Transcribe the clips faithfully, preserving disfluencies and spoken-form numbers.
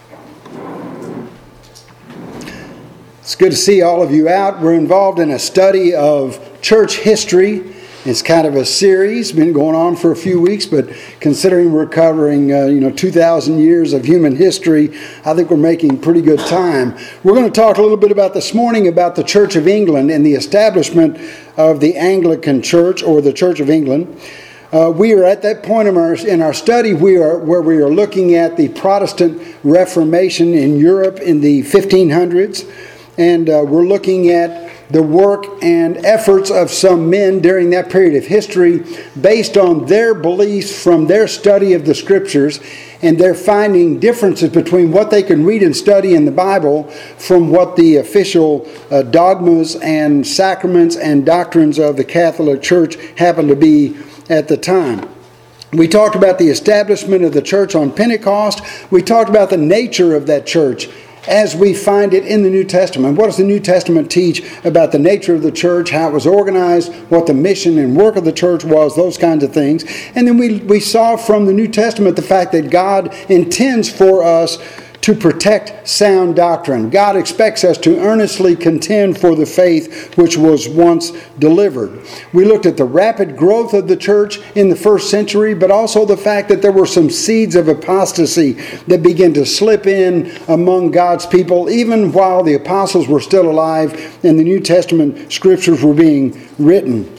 It's good to see all of you out. We're involved in a study of church history. It's kind of a series, been going on for a few weeks, but considering we're covering uh, you know two thousand years of human history, I think we're making pretty good time. We're going to talk a little bit about this morning about the Church of England and the establishment of the Anglican Church or the Church of England. Uh, we are at that point in our, in our study we are, where we are looking at the Protestant Reformation in Europe in the fifteen hundreds. And uh, we're looking at the work and efforts of some men during that period of history based on their beliefs from their study of the Scriptures, and they're finding differences between what they can read and study in the Bible from what the official uh, dogmas and sacraments and doctrines of the Catholic Church happen to be at the time. We talked about the establishment of the church on Pentecost. We talked about the nature of that church as we find it in the New Testament. What does the New Testament teach about the nature of the church, how it was organized, what the mission and work of the church was, those kinds of things. And then we, we saw from the New Testament the fact that God intends for us to protect sound doctrine. God expects us to earnestly contend for the faith which was once delivered. We looked at the rapid growth of the church in the first century, but also the fact that there were some seeds of apostasy that began to slip in among God's people, even while the apostles were still alive and the New Testament scriptures were being written.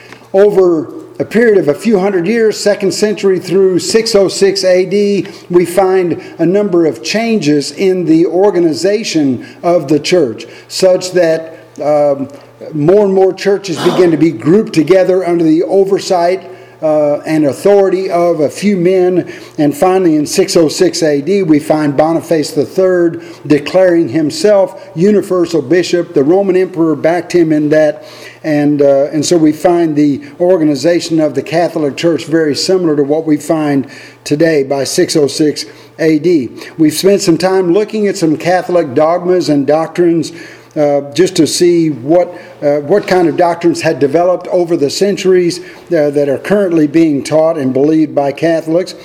Over a period of a few hundred years, second century through six oh six A D, we find a number of changes in the organization of the church, such that um, more and more churches begin to be grouped together under the oversight Uh, and authority of a few men. And finally in six oh six A D we find Boniface the third declaring himself universal bishop. The Roman emperor backed him in that, and uh, and so we find the organization of the Catholic Church very similar to what we find today by six oh six A D. We've spent some time looking at some Catholic dogmas and doctrines Uh, just to see what uh, what kind of doctrines had developed over the centuries uh, that are currently being taught and believed by Catholics.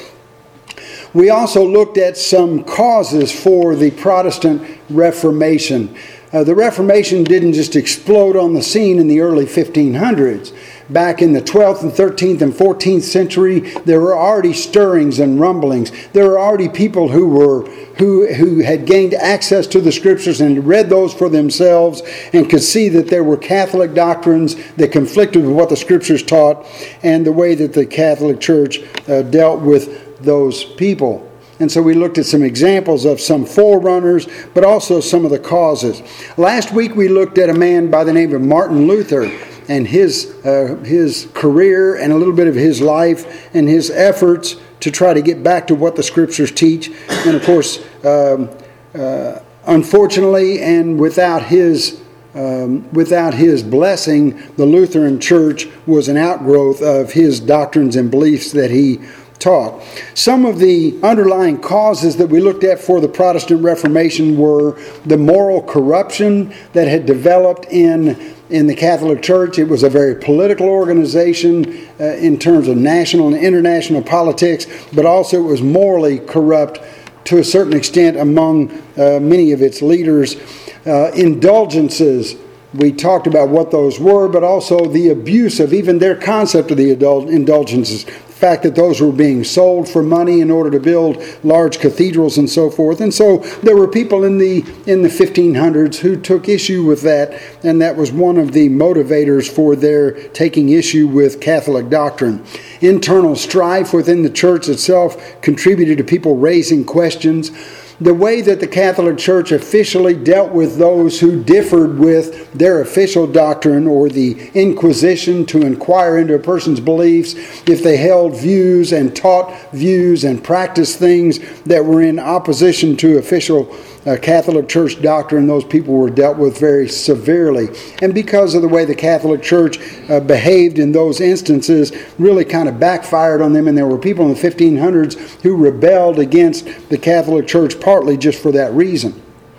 We also looked at some causes for the Protestant Reformation. Uh, the Reformation didn't just explode on the scene in the early fifteen hundreds. Back in the twelfth and thirteenth and fourteenth century, there were already stirrings and rumblings. There were already people who were who who had gained access to the Scriptures and read those for themselves and could see that there were Catholic doctrines that conflicted with what the Scriptures taught and the way that the Catholic Church uh, dealt with those people. And so we looked at some examples of some forerunners, but also some of the causes. Last week we looked at a man by the name of Martin Luther and his uh, his career and a little bit of his life and his efforts to try to get back to what the Scriptures teach. And of course, um, uh, unfortunately, and without his um, without his blessing, the Lutheran Church was an outgrowth of his doctrines and beliefs that he taught. Some of the underlying causes that we looked at for the Protestant Reformation were the moral corruption that had developed in in the Catholic Church. It was a very political organization uh, in terms of national and international politics, but also it was morally corrupt to a certain extent among uh, many of its leaders. Uh, indulgences, we talked about what those were, but also the abuse of even their concept of the indulgences. The fact that those were being sold for money in order to build large cathedrals and so forth. And so there were people in the in the fifteen hundreds who took issue with that, and that was one of the motivators for their taking issue with Catholic doctrine. Internal strife within the church itself contributed to people raising questions. The way that the Catholic Church officially dealt with those who differed with their official doctrine, or the Inquisition to inquire into a person's beliefs, if they held views and taught views and practiced things that were in opposition to official uh, Catholic Church doctrine, those people were dealt with very severely. And because of the way the Catholic Church uh, behaved in those instances, really kind of backfired on them, and there were people in the fifteen hundreds who rebelled against the Catholic Church partly just for that reason.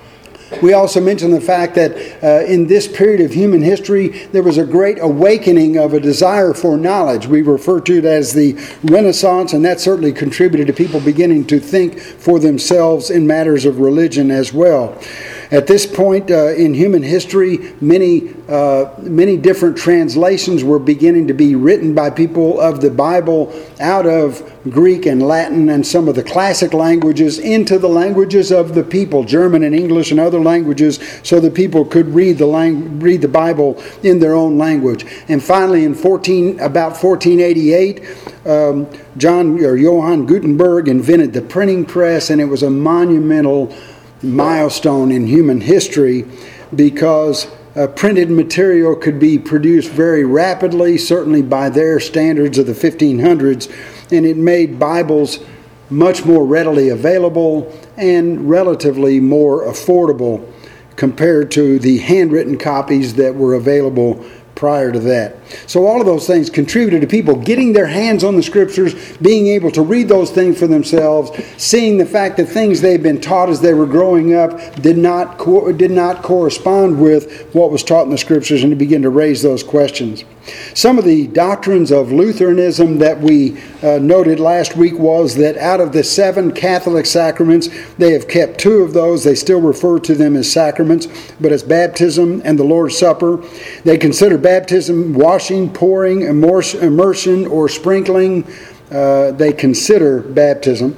We also mentioned the fact that uh, in this period of human history, there was a great awakening of a desire for knowledge. We refer to it as the Renaissance, and that certainly contributed to people beginning to think for themselves in matters of religion as well. At this point uh, in human history, many uh, many different translations were beginning to be written by people of the Bible out of Greek and Latin and some of the classic languages into the languages of the people, German and English and other languages, so that people could read the lang- read the Bible in their own language. And finally, in fourteen about fourteen eighty-eight, um, John or Johann Gutenberg invented the printing press, and it was a monumental milestone in human history because uh, printed material could be produced very rapidly, certainly by their standards of the fifteen hundreds, and it made Bibles much more readily available and relatively more affordable compared to the handwritten copies that were available prior to that. So all of those things contributed to people getting their hands on the Scriptures, being able to read those things for themselves, seeing the fact that things they'd been taught as they were growing up did not co- did not correspond with what was taught in the Scriptures, and to begin to raise those questions. Some of the doctrines of Lutheranism that we uh, noted last week was that out of the seven Catholic sacraments, they have kept two of those. They still refer to them as sacraments, but as baptism and the Lord's Supper. They consider baptism washing, pouring, immersion, or sprinkling. Uh, they consider baptism.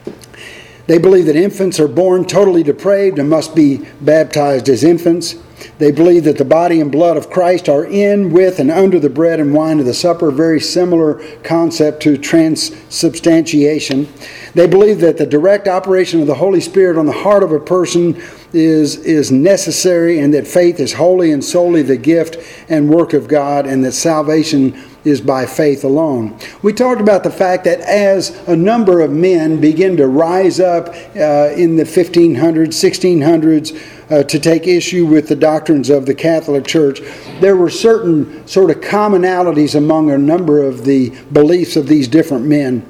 They believe that infants are born totally depraved and must be baptized as infants. They believe that the body and blood of Christ are in, with, and under the bread and wine of the supper. Very similar concept to transubstantiation. They believe that the direct operation of the Holy Spirit on the heart of a person is, is necessary, and that faith is wholly and solely the gift and work of God, and that salvation is by faith alone. We talked about the fact that as a number of men begin to rise up uh, in the fifteen hundreds, sixteen hundreds uh, to take issue with the doctrines of the Catholic Church, there were certain sort of commonalities among a number of the beliefs of these different men.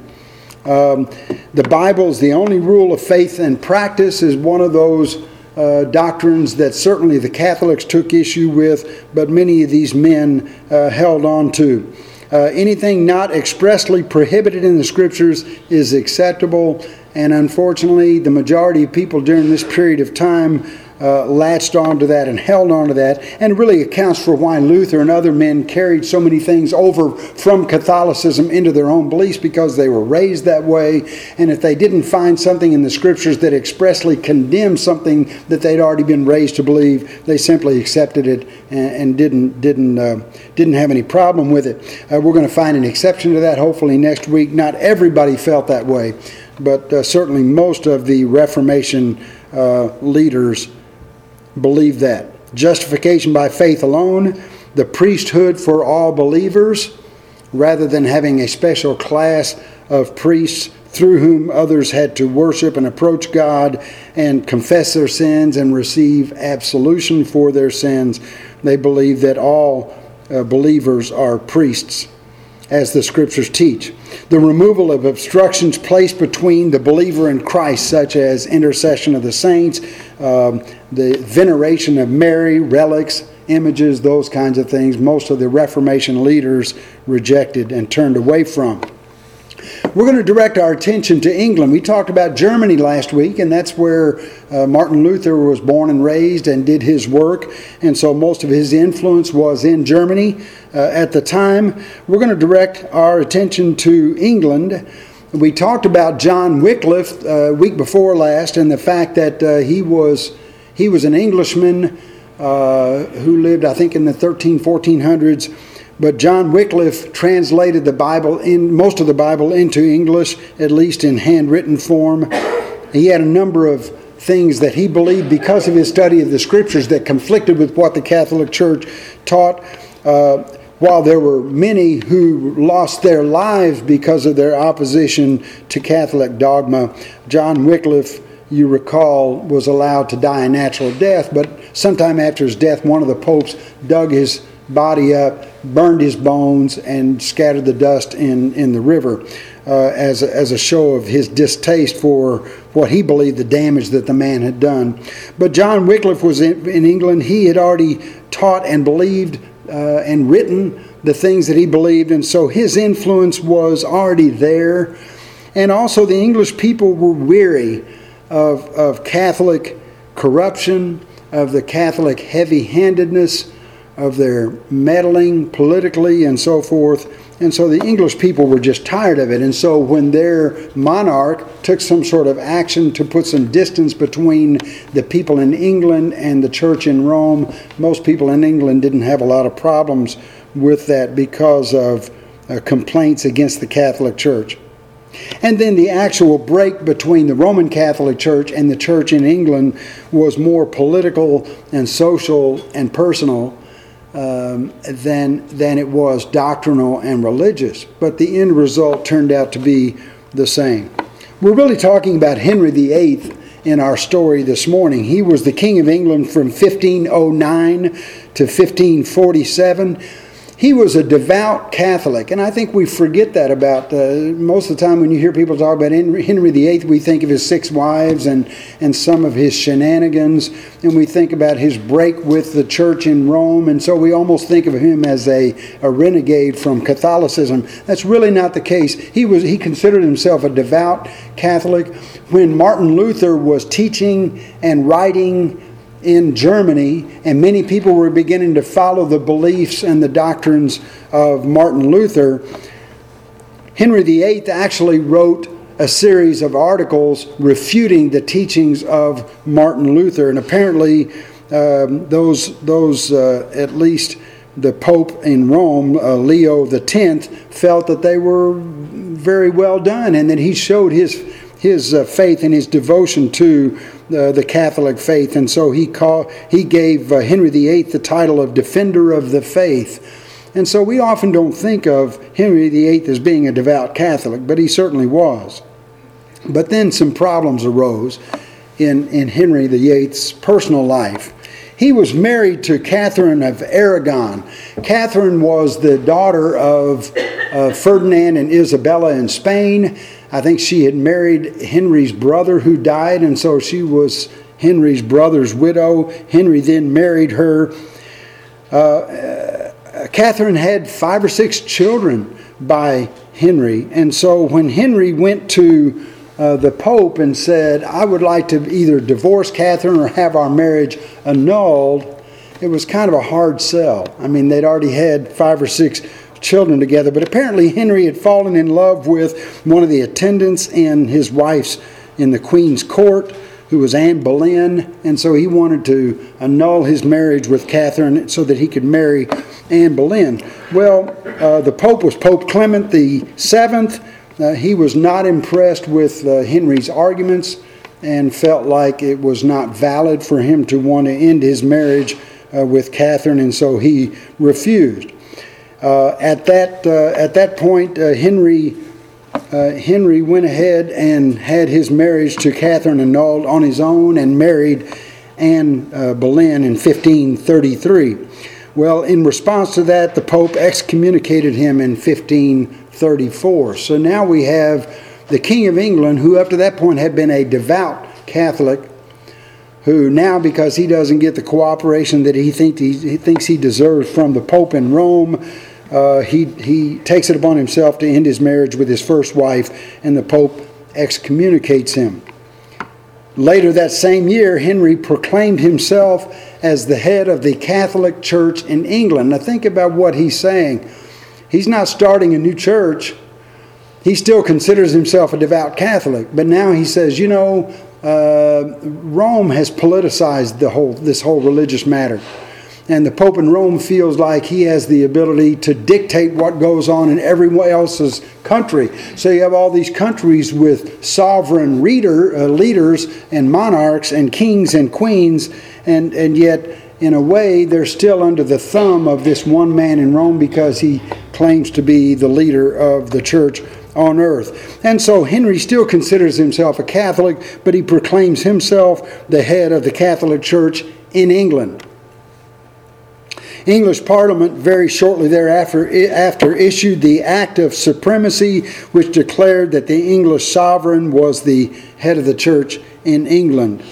Um, the Bible is the only rule of faith and practice is one of those Uh, doctrines that certainly the Catholics took issue with, but many of these men uh, held on to. Uh, anything not expressly prohibited in the Scriptures is acceptable, and unfortunately the majority of people during this period of time uh, latched onto that and held onto that, and really accounts for why Luther and other men carried so many things over from Catholicism into their own beliefs, because they were raised that way, and if they didn't find something in the Scriptures that expressly condemned something that they'd already been raised to believe, they simply accepted it and, and didn't didn't uh, didn't have any problem with it. Uh, we're going to find an exception to that hopefully next week. Not everybody felt that way, but uh, certainly most of the Reformation uh, leaders believe that. Justification by faith alone, the priesthood for all believers, rather than having a special class of priests through whom others had to worship and approach God and confess their sins and receive absolution for their sins. They believe that all uh, believers are priests, as the Scriptures teach. The removal of obstructions placed between the believer and Christ, such as intercession of the saints, um, the veneration of Mary, relics, images, those kinds of things, most of the Reformation leaders rejected and turned away from. We're going to direct our attention to England. We talked about Germany last week, and that's where uh, Martin Luther was born and raised and did his work, and so most of his influence was in Germany uh, at the time. We're going to direct our attention to England. We talked about John Wycliffe uh, week before last, and the fact that uh, he was he was an Englishman uh, who lived, I think, in the thirteen, fourteen hundreds. But John Wycliffe translated the Bible, in most of the Bible, into English, at least in handwritten form. He had a number of things that he believed because of his study of the Scriptures that conflicted with what the Catholic Church taught. Uh, while there were many who lost their lives because of their opposition to Catholic dogma, John Wycliffe, you recall, was allowed to die a natural death, but sometime after his death, one of the popes dug his body up, burned his bones, and scattered the dust in, in the river. uh, as, a, as a show of his distaste for what he believed the damage that the man had done. But John Wycliffe was in, in England. He had already taught and believed uh, and written the things that he believed, and so his influence was already there. And also the English people were weary of, of Catholic corruption, of the Catholic heavy-handedness, of their meddling politically and so forth. And so the English people were just tired of it. And so when their monarch took some sort of action to put some distance between the people in England and the church in Rome, most people in England didn't have a lot of problems with that because of uh, complaints against the Catholic Church. And then the actual break between the Roman Catholic Church and the church in England was more political and social and personal um, than, than it was doctrinal and religious. But the end result turned out to be the same. We're really talking about Henry the Eighth in our story this morning. He was the King of England from fifteen oh nine to fifteen forty-seven. He was a devout Catholic, and I think we forget that about uh, most of the time when you hear people talk about Henry the Eighth, we think of his six wives and, and some of his shenanigans, and we think about his break with the church in Rome, and so we almost think of him as a, a renegade from Catholicism. That's really not the case. He was he considered himself a devout Catholic. When Martin Luther was teaching and writing in Germany, and many people were beginning to follow the beliefs and the doctrines of Martin Luther, Henry the Eighth actually wrote a series of articles refuting the teachings of Martin Luther. And apparently um, those, those uh, at least the Pope in Rome, uh, Leo the Tenth, felt that they were very well done, and that he showed his, his uh, faith and his devotion to Uh, the Catholic faith, and so he call, he gave uh, Henry the Eighth the title of Defender of the Faith. And so we often don't think of Henry the Eighth as being a devout Catholic, but he certainly was. But then some problems arose in, in Henry the Eighth's personal life. He was married to Catherine of Aragon. Catherine was the daughter of uh, Ferdinand and Isabella in Spain. I think she had married Henry's brother who died, and so she was Henry's brother's widow. Henry then married her. Uh, uh, Catherine had five or six children by Henry, and so when Henry went to uh, the Pope and said, I would like to either divorce Catherine or have our marriage annulled, it was kind of a hard sell. I mean, they'd already had five or six children together, but apparently Henry had fallen in love with one of the attendants in his wife's in the Queen's court, who was Anne Boleyn, and so he wanted to annul his marriage with Catherine so that he could marry Anne Boleyn. Well, uh, the Pope was Pope Clement the Seventh. Uh, he was not impressed with uh, Henry's arguments and felt like it was not valid for him to want to end his marriage uh, with Catherine, and so he refused. Uh, at that uh, at that point, uh, Henry uh, Henry went ahead and had his marriage to Catherine annulled on his own and married Anne uh, Boleyn in fifteen thirty-three. Well, in response to that, the Pope excommunicated him in fifteen thirty-four. So now we have the King of England, who up to that point had been a devout Catholic, who now, because he doesn't get the cooperation that he, think he, he thinks he deserves from the Pope in Rome, Uh, he, he takes it upon himself to end his marriage with his first wife, and the Pope excommunicates him. Later that same year, Henry proclaimed himself as the head of the Catholic Church in England. Now think about what he's saying. He's not starting a new church. He still considers himself a devout Catholic, but now he says, you know, uh, Rome has politicized the whole this whole religious matter. And the Pope in Rome feels like he has the ability to dictate what goes on in everyone else's country. So you have all these countries with sovereign reader, uh, leaders and monarchs and kings and queens, and, and yet in a way they're still under the thumb of this one man in Rome because he claims to be the leader of the church on earth. And so Henry still considers himself a Catholic, but he proclaims himself the head of the Catholic Church in England. English Parliament very shortly thereafter after issued the Act of Supremacy, which declared that the English sovereign was the head of the church in England.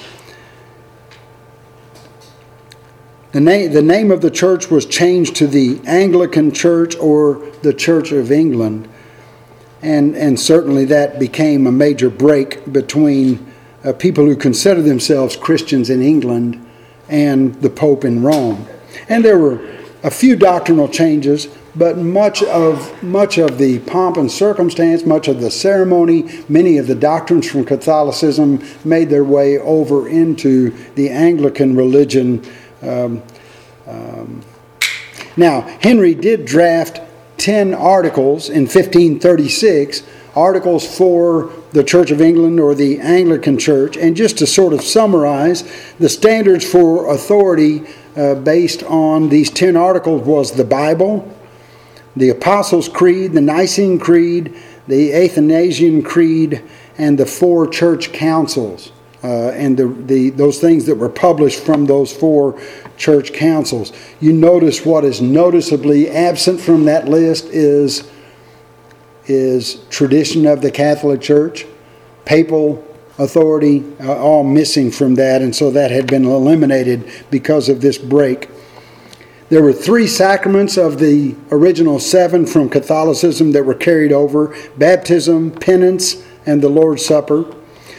The name, the name of the church was changed to the Anglican Church or the Church of England. And, and certainly that became a major break between uh, people who consider themselves Christians in England and the Pope in Rome. And there were a few doctrinal changes, but much of much of the pomp and circumstance, much of the ceremony, many of the doctrines from Catholicism made their way over into the Anglican religion. Um, um, now, Henry did draft ten articles in fifteen thirty-six, articles for the Church of England or the Anglican Church. And just to sort of summarize, the standards for authority uh, based on these ten articles was the Bible, the Apostles' Creed, the Nicene Creed, the Athanasian Creed, and the four church councils. Uh, and the, the those things that were published from those four church councils. You notice what is noticeably absent from that list is, is tradition of the Catholic Church, papal authority, uh, all missing from that, and so that had been eliminated because of this break. There were three sacraments of the original seven from Catholicism that were carried over: baptism, penance, and the Lord's Supper.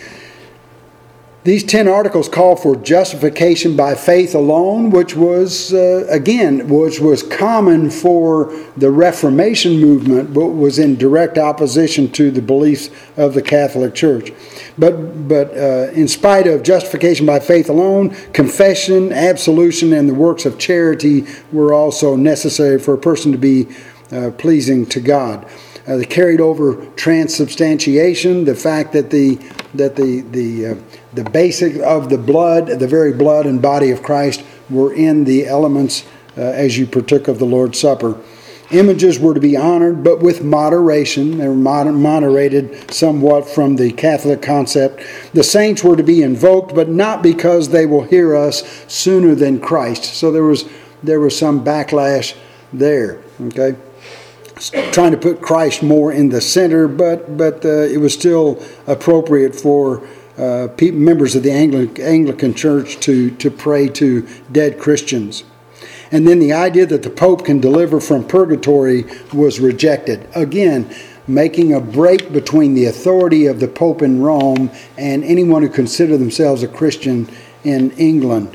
These ten articles call for justification by faith alone, which was, uh, again, which was common for the Reformation movement, but was in direct opposition to the beliefs of the Catholic Church. But, but uh, in spite of justification by faith alone, confession, absolution, and the works of charity were also necessary for a person to be uh, pleasing to God. Uh, they carried over transubstantiation, the fact that the that the the uh, the basic of the blood, the very blood and body of Christ, were in the elements uh, as you partook of the Lord's Supper. Images were to be honored, but with moderation. They were moder- moderated somewhat from the Catholic concept. The saints were to be invoked, but not because they will hear us sooner than Christ. So there was there was some backlash there. Okay. Trying to put Christ more in the center, but but uh, it was still appropriate for uh, pe- members of the Angli- Anglican Church to, to pray to dead Christians. And then the idea that the Pope can deliver from purgatory was rejected. Again, making a break between the authority of the Pope in Rome and anyone who considered themselves a Christian in England.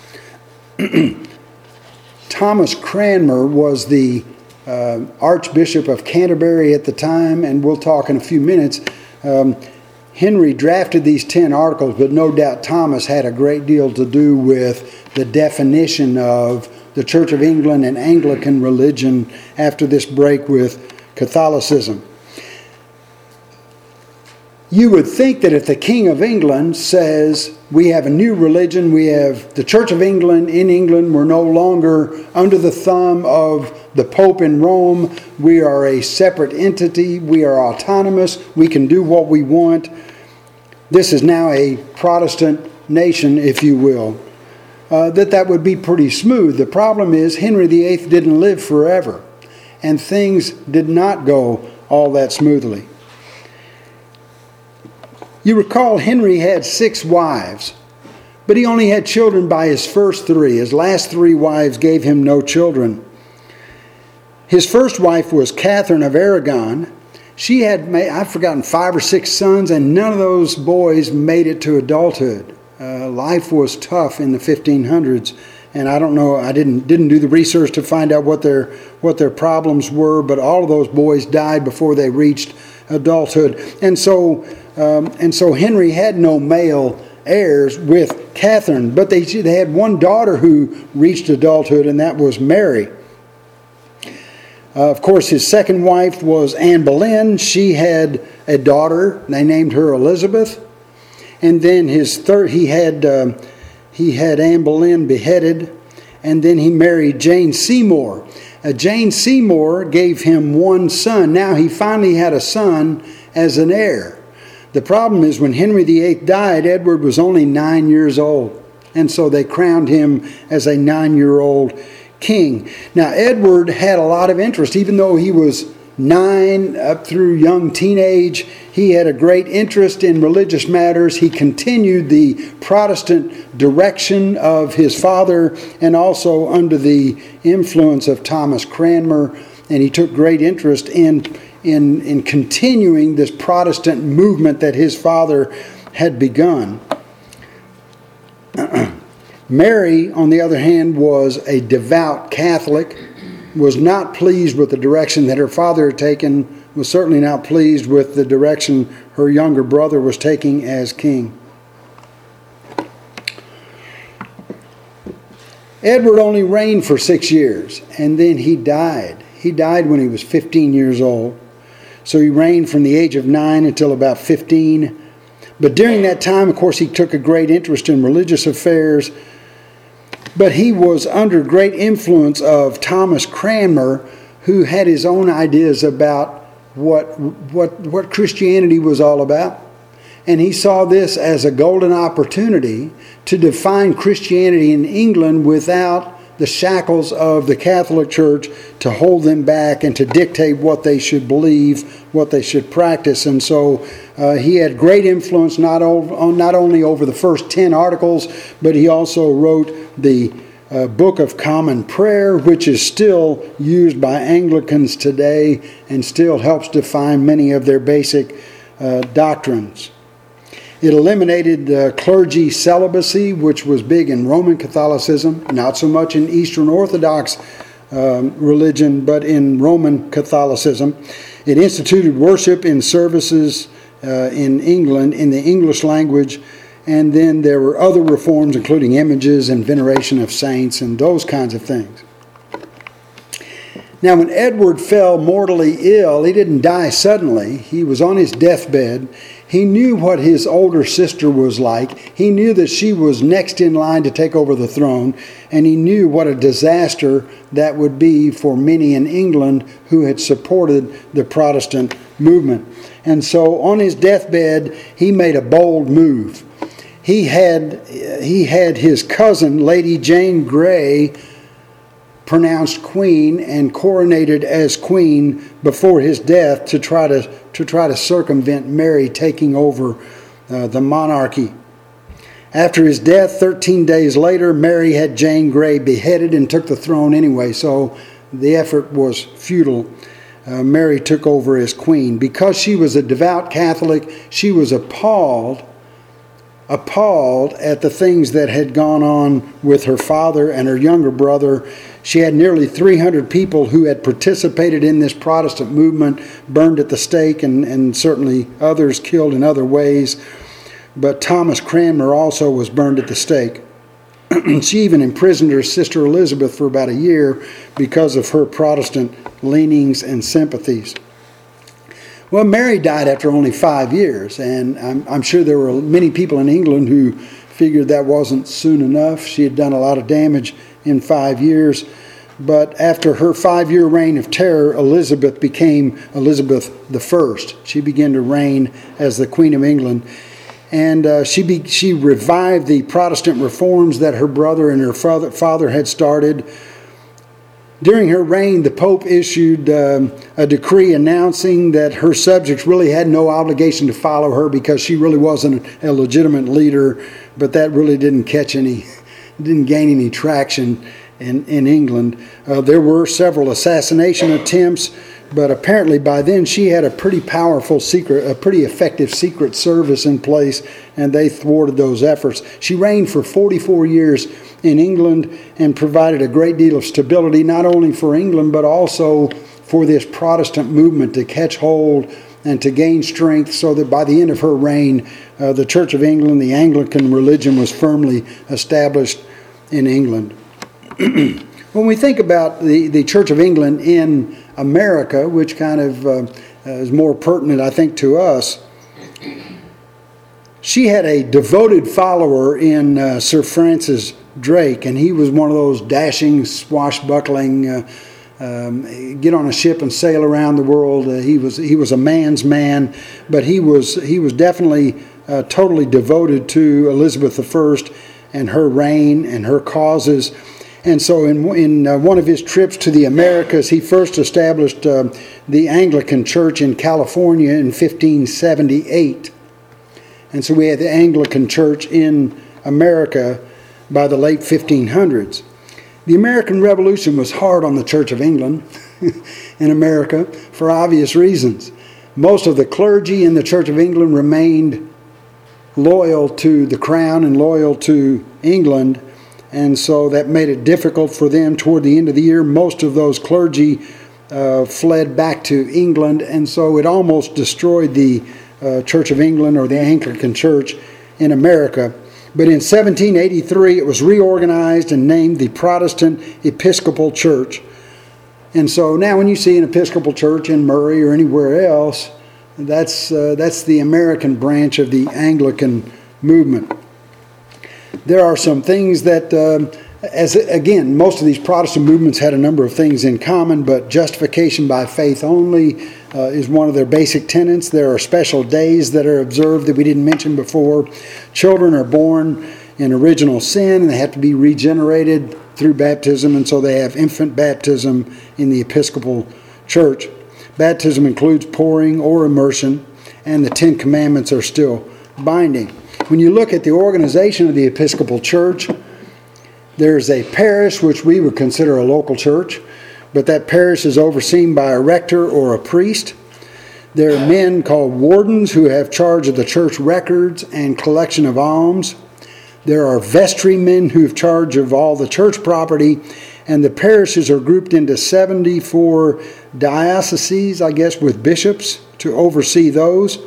Thomas Cranmer was the Uh, Archbishop of Canterbury at the time, and we'll talk in a few minutes. Um, Henry drafted these ten articles, but no doubt Thomas had a great deal to do with the definition of the Church of England and Anglican religion after this break with Catholicism. You would think that if the King of England says, we have a new religion, we have the Church of England in England, we're no longer under the thumb of the Pope in Rome, we are a separate entity, we are autonomous, we can do what we want. This is now a Protestant nation, if you will. Uh, that that would be pretty smooth. The problem is Henry the Eighth didn't live forever, and things did not go all that smoothly. You recall Henry had six wives, but he only had children by his first three. His last three wives gave him no children. His first wife was Catherine of Aragon. She had, I've forgotten, five or six sons, and none of those boys made it to adulthood. Uh, life was tough in the fifteen hundreds, and I don't know, I didn't didn't do the research to find out what their what their problems were, but all of those boys died before they reached adulthood. And so um, and so Henry had no male heirs with Catherine, but they they had one daughter who reached adulthood, and that was Mary. Uh, of course, his second wife was Anne Boleyn. She had a daughter. They named her Elizabeth. And then his third, he had uh, he had Anne Boleyn beheaded, and then he married Jane Seymour. Uh, Jane Seymour gave him one son. Now he finally had a son as an heir. The problem is when Henry the Eighth died, Edward was only nine years old, and so they crowned him as a nine-year-old king. Now, Edward had a lot of interest, even though he was nine up through young teenage. He had a great interest in religious matters. He continued the Protestant direction of his father and also under the influence of Thomas Cranmer, and he took great interest in, in, in continuing this Protestant movement that his father had begun. Mary, on the other hand, was a devout Catholic, was not pleased with the direction that her father had taken, was certainly not pleased with the direction her younger brother was taking as king. Edward only reigned for six years, and then he died. He died when he was fifteen years old. So he reigned from the age of nine until about fifteen. But during that time, of course, he took a great interest in religious affairs. But he was under great influence of Thomas Cranmer, who had his own ideas about what, what, what Christianity was all about. And he saw this as a golden opportunity to define Christianity in England without the shackles of the Catholic Church to hold them back and to dictate what they should believe, what they should practice. And so uh, he had great influence not, over, not only over the first ten articles, but he also wrote the uh, Book of Common Prayer, which is still used by Anglicans today and still helps define many of their basic uh, doctrines. It eliminated uh, clergy celibacy, which was big in Roman Catholicism, not so much in Eastern Orthodox um, religion, but in Roman Catholicism. It instituted worship in services uh, in England in the English language, and then there were other reforms, including images and veneration of saints and those kinds of things. Now, when Edward fell mortally ill, he didn't die suddenly. He was on his deathbed. He knew what his older sister was like. He knew that she was next in line to take over the throne, and he knew what a disaster that would be for many in England who had supported the Protestant movement. And so on his deathbed, he made a bold move. He had, he had his cousin, Lady Jane Grey, pronounced queen and coronated as queen before his death to try to to try to circumvent Mary taking over uh, the monarchy. After his death, thirteen days later, Mary had Jane Grey beheaded and took the throne anyway, so the effort was futile. Uh, Mary took over as queen. Because she was a devout Catholic, she was appalled appalled at the things that had gone on with her father and her younger brother. She had nearly three hundred people who had participated in this Protestant movement burned at the stake, and, and certainly others killed in other ways. But Thomas Cranmer also was burned at the stake. She even imprisoned her sister Elizabeth for about a year because of her Protestant leanings and sympathies. Well, Mary died after only five years, and I'm, I'm sure there were many people in England who figured that wasn't soon enough. She had done a lot of damage in five years. But after her five-year reign of terror, Elizabeth became Elizabeth the First. She began to reign as the Queen of England. And uh, she be, she revived the Protestant reforms that her brother and her father, father had started. During her reign, the Pope issued um, a decree announcing that her subjects really had no obligation to follow her because she really wasn't a legitimate leader, but that really didn't catch any, didn't gain any traction in, in England. Uh, there were several assassination attempts, but apparently by then she had a pretty powerful secret, a pretty effective secret service in place, and they thwarted those efforts. She reigned for forty-four years in England and provided a great deal of stability, not only for England, but also for this Protestant movement to catch hold and to gain strength, so that by the end of her reign, uh, the Church of England, the Anglican religion, was firmly established in England. When we think about the, the Church of England in America, which kind of uh, is more pertinent, I think, to us, she had a devoted follower in uh, Sir Francis Drake, and he was one of those dashing, swashbuckling, uh, um, get on a ship and sail around the world. Uh, he was he was a man's man, but he was he was definitely uh, totally devoted to Elizabeth the First and her reign and her causes. And so in, in uh, one of his trips to the Americas, he first established uh, the Anglican Church in California in fifteen seventy-eight. And so we had the Anglican Church in America by the late fifteen hundreds. The American Revolution was hard on the Church of England in America for obvious reasons. Most of the clergy in the Church of England remained loyal to the crown and loyal to England, and so that made it difficult for them toward the end of the year. Most of those clergy uh, fled back to England, and so it almost destroyed the uh, Church of England or the Anglican Church in America. But in seventeen eighty-three, it was reorganized and named the Protestant Episcopal Church. And so now when you see an Episcopal church in Murray or anywhere else, that's, uh, that's the American branch of the Anglican movement. There are some things that, um, as again, most of these Protestant movements had a number of things in common, but justification by faith only uh, is one of their basic tenets. There are special days that are observed that we didn't mention before. Children are born in original sin, and they have to be regenerated through baptism, and so they have infant baptism in the Episcopal Church. Baptism includes pouring or immersion, and the Ten Commandments are still binding. When you look at the organization of the Episcopal Church, there's a parish, which we would consider a local church, but that parish is overseen by a rector or a priest. There are men called wardens who have charge of the church records and collection of alms. There are vestrymen who have charge of all the church property, and the parishes are grouped into seventy-four dioceses, I guess, with bishops to oversee those.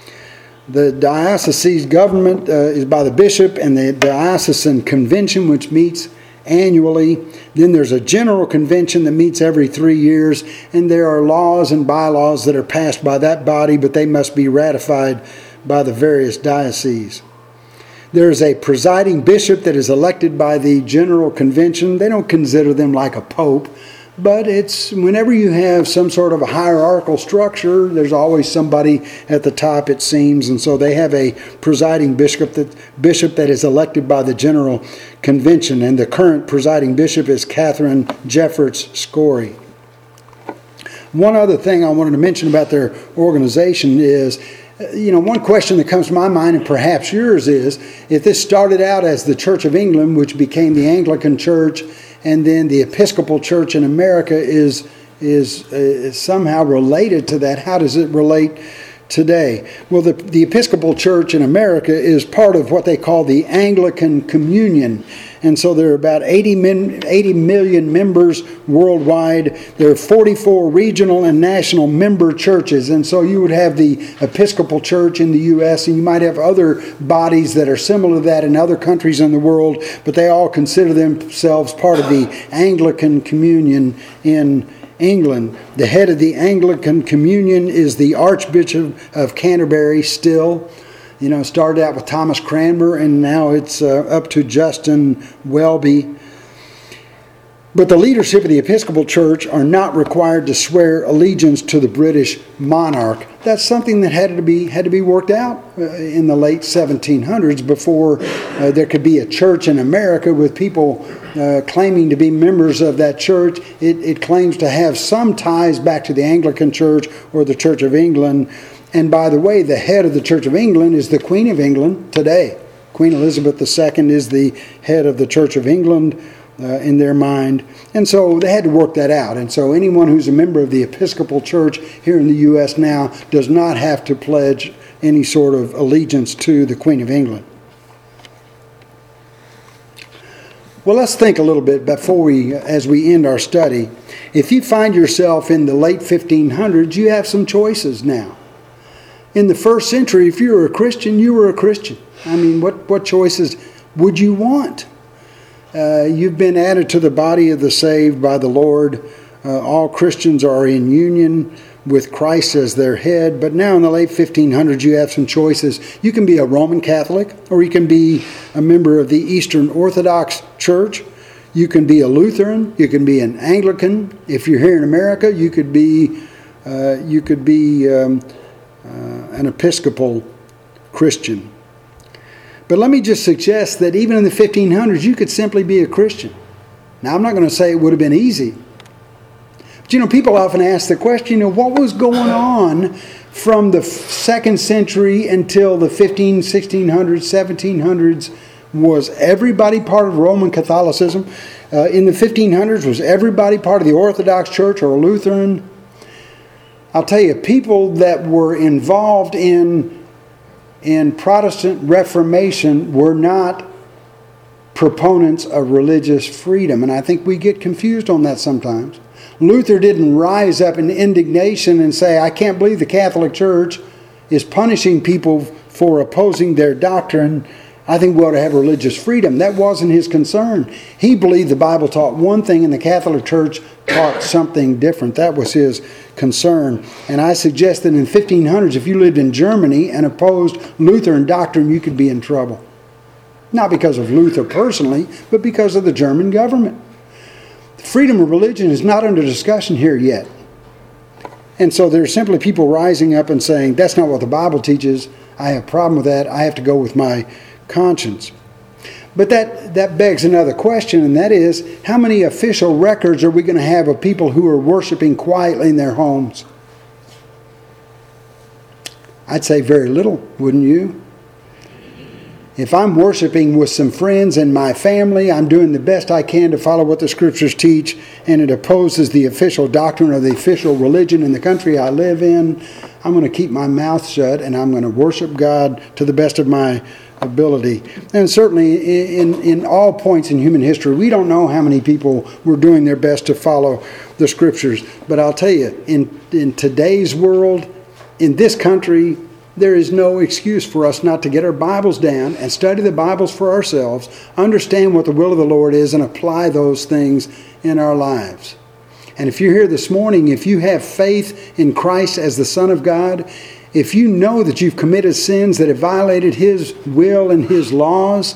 The dioceses government uh, is by the bishop and the diocesan convention, which meets annually. Then there's a general convention that meets every three years, and there are laws and bylaws that are passed by that body, but they must be ratified by the various dioceses. There is a presiding bishop that is elected by the general convention. They don't consider them like a pope, but it's whenever you have some sort of a hierarchical structure, there's always somebody at the top, it seems, and so they have a presiding bishop that bishop that is elected by the general convention, and the current presiding bishop is Catherine Jeffords Scory. One other thing I wanted to mention about their organization is, you know, one question that comes to my mind, and perhaps yours, is if this started out as the Church of England, which became the Anglican Church, and then the Episcopal Church in America is is, uh, is somehow related to that, how does it relate today? Well, the, the Episcopal Church in America is part of what they call the Anglican Communion. And so there are about eighty, min, eighty million members worldwide. There are forty-four regional and national member churches. And so you would have the Episcopal Church in the U S, and you might have other bodies that are similar to that in other countries in the world, but they all consider themselves part of the Anglican Communion in England. The head of the Anglican Communion is the Archbishop of Canterbury still. You know, it started out with Thomas Cranmer, and now it's uh, up to Justin Welby. But the leadership of the Episcopal Church are not required to swear allegiance to the British monarch. That's something that had to be had to be worked out uh, in the late seventeen hundreds before uh, there could be a church in America with people uh, claiming to be members of that church. It, it claims to have some ties back to the Anglican Church or the Church of England. And by the way, the head of the Church of England is the Queen of England today. Queen Elizabeth the Second is the head of the Church of England uh, in their mind. And so they had to work that out. And so anyone who's a member of the Episcopal Church here in the U S now does not have to pledge any sort of allegiance to the Queen of England. Well, let's think a little bit before we, as we end our study. If you find yourself in the late fifteen hundreds, you have some choices now. In the first century, if you were a Christian, you were a Christian. I mean, what, what choices would you want? Uh, you've been added to the body of the saved by the Lord. Uh, all Christians are in union with Christ as their head. But now in the late fifteen hundreds, you have some choices. You can be a Roman Catholic, or you can be a member of the Eastern Orthodox Church. You can be a Lutheran. You can be an Anglican. If you're here in America, you could be uh, you could be um, uh, an Episcopal Christian. But let me just suggest that even in the fifteen hundreds, you could simply be a Christian. Now, I'm not going to say it would have been easy. But, you know, people often ask the question, you know, what was going on from the second century until the fifteen, sixteen hundreds, seventeen hundreds? Was everybody part of Roman Catholicism? Uh, in the fifteen hundreds, was everybody part of the Orthodox Church or Lutheran? I'll tell you, people that were involved in, in Protestant Reformation were not proponents of religious freedom. And I think we get confused on that sometimes. Luther didn't rise up in indignation and say, I can't believe the Catholic Church is punishing people for opposing their doctrine. I think we ought to have religious freedom. That wasn't his concern. He believed the Bible taught one thing and the Catholic Church taught something different. That was his concern. And I suggest that in the fifteen hundreds, if you lived in Germany and opposed Lutheran doctrine, you could be in trouble. Not because of Luther personally, but because of the German government. Freedom of religion is not under discussion here yet. And so there's simply people rising up and saying, that's not what the Bible teaches. I have a problem with that. I have to go with my conscience. But that, that begs another question, and that is, how many official records are we going to have of people who are worshiping quietly in their homes? I'd say very little, wouldn't you? If I'm worshiping with some friends and my family, I'm doing the best I can to follow what the Scriptures teach, and it opposes the official doctrine of the official religion in the country I live in, I'm going to keep my mouth shut and I'm going to worship God to the best of my ability. And certainly in, in all points in human history, we don't know how many people were doing their best to follow the Scriptures. But I'll tell you, in, in today's world, in this country, there is no excuse for us not to get our Bibles down and study the Bibles for ourselves, understand what the will of the Lord is, and apply those things in our lives. And if you're here this morning, if you have faith in Christ as the Son of God, if you know that you've committed sins that have violated His will and His laws,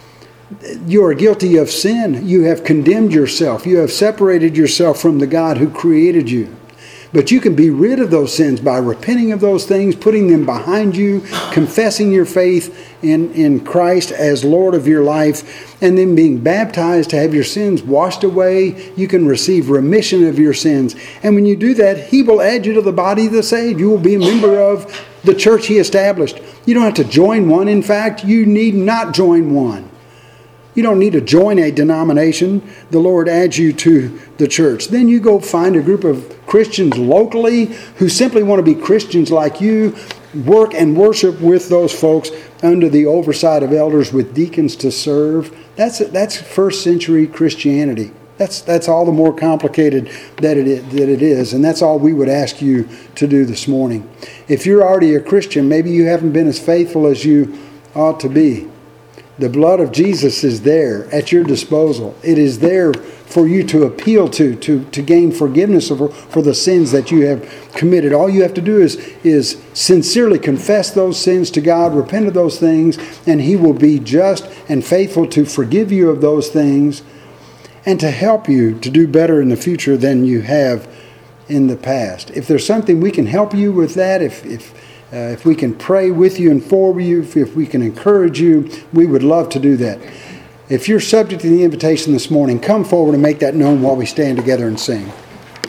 you are guilty of sin. You have condemned yourself. You have separated yourself from the God who created you. But you can be rid of those sins by repenting of those things, putting them behind you, confessing your faith in, in Christ as Lord of your life, and then being baptized to have your sins washed away. You can receive remission of your sins. And when you do that, He will add you to the body of the saved. You will be a member of the church He established. You don't have to join one. In fact, you need not join one. You don't need to join a denomination. The Lord adds you to the church. Then you go find a group of Christians locally who simply want to be Christians like you. Work and worship with those folks under the oversight of elders with deacons to serve. That's that's first century Christianity. That's that's all the more complicated that it is, that it is, and that's all we would ask you to do this morning. If you're already a Christian, maybe you haven't been as faithful as you ought to be. The blood of Jesus is there at your disposal. It is there for you to appeal to, to, to gain forgiveness for, for the sins that you have committed. All you have to do is, is sincerely confess those sins to God, repent of those things, and He will be just and faithful to forgive you of those things and to help you to do better in the future than you have in the past. If there's something we can help you with that, if if Uh, if we can pray with you and for you, if, if we can encourage you, we would love to do that. If you're subject to the invitation this morning, come forward and make that known while we stand together and sing.